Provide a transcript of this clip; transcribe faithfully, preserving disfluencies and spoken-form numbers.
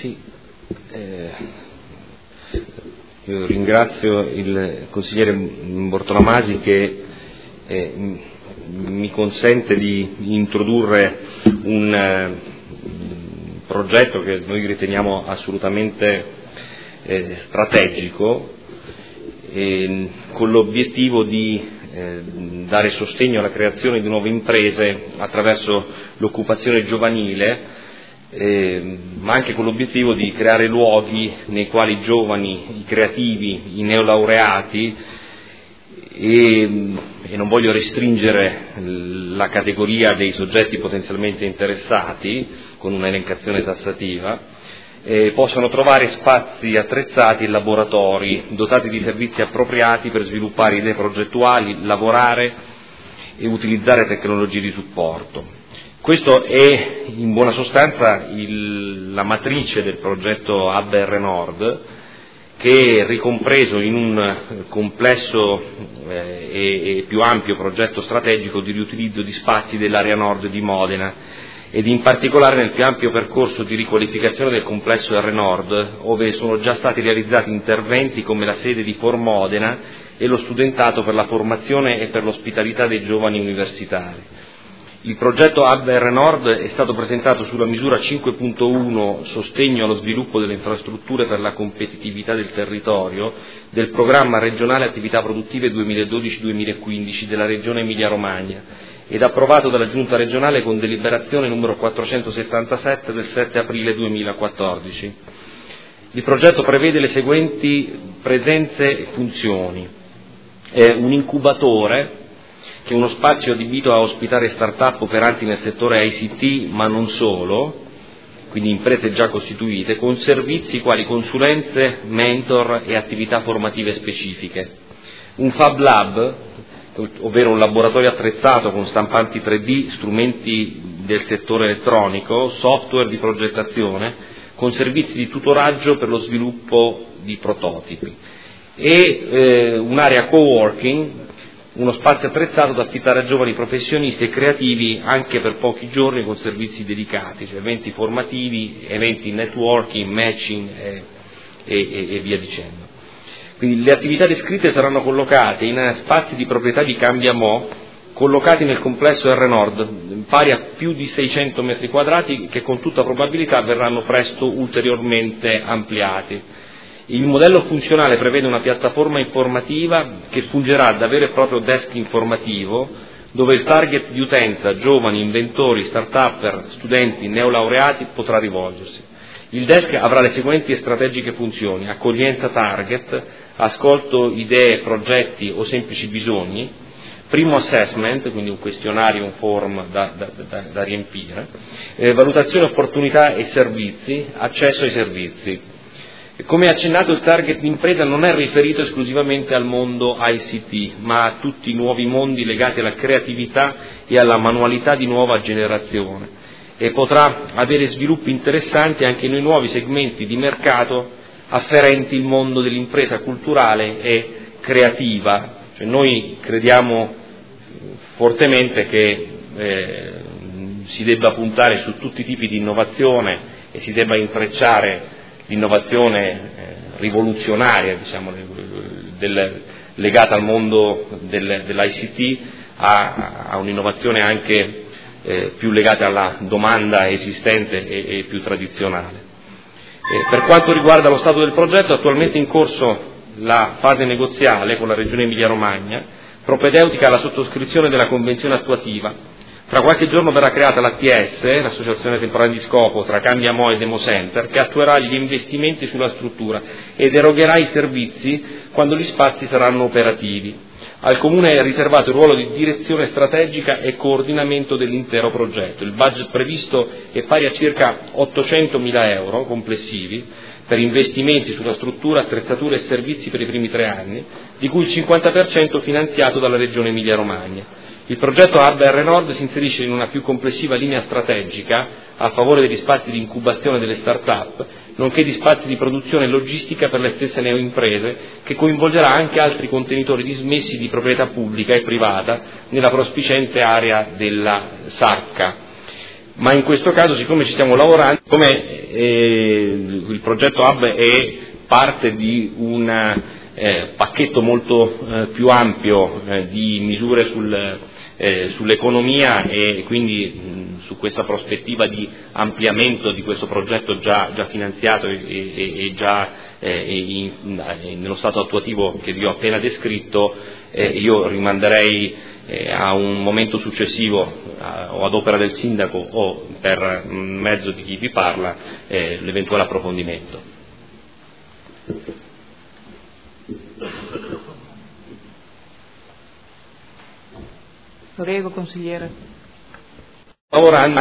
Sì, eh, io ringrazio il consigliere Bortolamasi che eh, mi consente di introdurre un eh, progetto che noi riteniamo assolutamente eh, strategico, eh, con l'obiettivo di eh, dare sostegno alla creazione di nuove imprese attraverso l'occupazione giovanile, Eh, ma anche con l'obiettivo di creare luoghi nei quali i giovani, i creativi, i neolaureati, e, e non voglio restringere la categoria dei soggetti potenzialmente interessati con un'elencazione tassativa, eh, possano trovare spazi attrezzati e laboratori dotati di servizi appropriati per sviluppare idee progettuali, lavorare e utilizzare tecnologie di supporto. Questo è in buona sostanza il, la matrice del progetto Hub R Nord, che è ricompreso in un complesso eh, e, e più ampio progetto strategico di riutilizzo di spazi dell'area nord di Modena, ed in particolare nel più ampio percorso di riqualificazione del complesso R Nord, dove sono già stati realizzati interventi come la sede di For Modena e lo studentato per la formazione e per l'ospitalità dei giovani universitari. Il progetto Hub R Nord è stato presentato sulla misura cinque punto uno Sostegno allo sviluppo delle infrastrutture per la competitività del territorio del programma regionale attività produttive duemiladodici duemilaquindici della regione Emilia-Romagna ed approvato dalla Giunta regionale con deliberazione numero quattrocentosettantasette del sette aprile duemilaquattordici. Il progetto prevede le seguenti presenze e funzioni: è un incubatore, che è uno spazio adibito a ospitare start-up operanti nel settore I C T, ma non solo, quindi imprese già costituite, con servizi quali consulenze, mentor e attività formative specifiche. Un Fab Lab, ovvero un laboratorio attrezzato con stampanti tre D, strumenti del settore elettronico, software di progettazione, con servizi di tutoraggio per lo sviluppo di prototipi. E eh, un'area co-working, uno spazio attrezzato da affittare a giovani professionisti e creativi anche per pochi giorni, con servizi dedicati, cioè eventi formativi, eventi networking, matching e, e, e via dicendo. Quindi le attività descritte saranno collocate in spazi di proprietà di Cambiamo, collocati nel complesso R Nord, pari a più di seicento metri quadrati, che con tutta probabilità verranno presto ulteriormente ampliati. Il modello funzionale prevede una piattaforma informativa che fungerà da vero e proprio desk informativo, dove il target di utenza, giovani, inventori, start-upper, studenti, neolaureati, potrà rivolgersi. Il desk avrà le seguenti strategiche funzioni: accoglienza target, ascolto idee, progetti o semplici bisogni, primo assessment, quindi un questionario, un form da, da, da, da riempire, eh, valutazione opportunità e servizi, accesso ai servizi. Come accennato, il target di impresa non è riferito esclusivamente al mondo I C T, ma a tutti i nuovi mondi legati alla creatività e alla manualità di nuova generazione, e potrà avere sviluppi interessanti anche nei nuovi segmenti di mercato afferenti il mondo dell'impresa culturale e creativa. Cioè, noi crediamo fortemente che eh, si debba puntare su tutti i tipi di innovazione e si debba intrecciare l'innovazione eh, rivoluzionaria, diciamo, del, legata al mondo del, dell'I C T a, a un'innovazione anche eh, più legata alla domanda esistente e, e più tradizionale. Eh, per quanto riguarda lo stato del progetto, attualmente in corso la fase negoziale con la Regione Emilia-Romagna, propedeutica alla sottoscrizione della convenzione attuativa. Tra qualche giorno verrà creata l'A T S, l'associazione temporanea di scopo tra Cambiamo e Demo Center, che attuerà gli investimenti sulla struttura ed erogerà i servizi quando gli spazi saranno operativi. Al Comune è riservato il ruolo di direzione strategica e coordinamento dell'intero progetto. Il budget previsto è pari a circa ottocentomila euro complessivi per investimenti sulla struttura, attrezzature e servizi per i primi tre anni, di cui il cinquanta per cento finanziato dalla Regione Emilia-Romagna. Il progetto Hub R Nord si inserisce in una più complessiva linea strategica a favore degli spazi di incubazione delle start-up, nonché di spazi di produzione e logistica per le stesse neoimprese, che coinvolgerà anche altri contenitori dismessi di proprietà pubblica e privata nella prospiciente area della Sacca. ma in questo caso, siccome ci stiamo lavorando, come eh, il progetto Hub è parte di un eh, pacchetto molto eh, più ampio eh, di misure sul, eh, sull'economia e quindi mh, su questa prospettiva di ampliamento di questo progetto già, già finanziato e, e, e già eh, in, in, nello stato attuativo che vi ho appena descritto, eh, io rimanderei a un momento successivo o ad opera del sindaco o per mezzo di chi vi parla eh, l'eventuale approfondimento. Prego, consigliere. Lavorando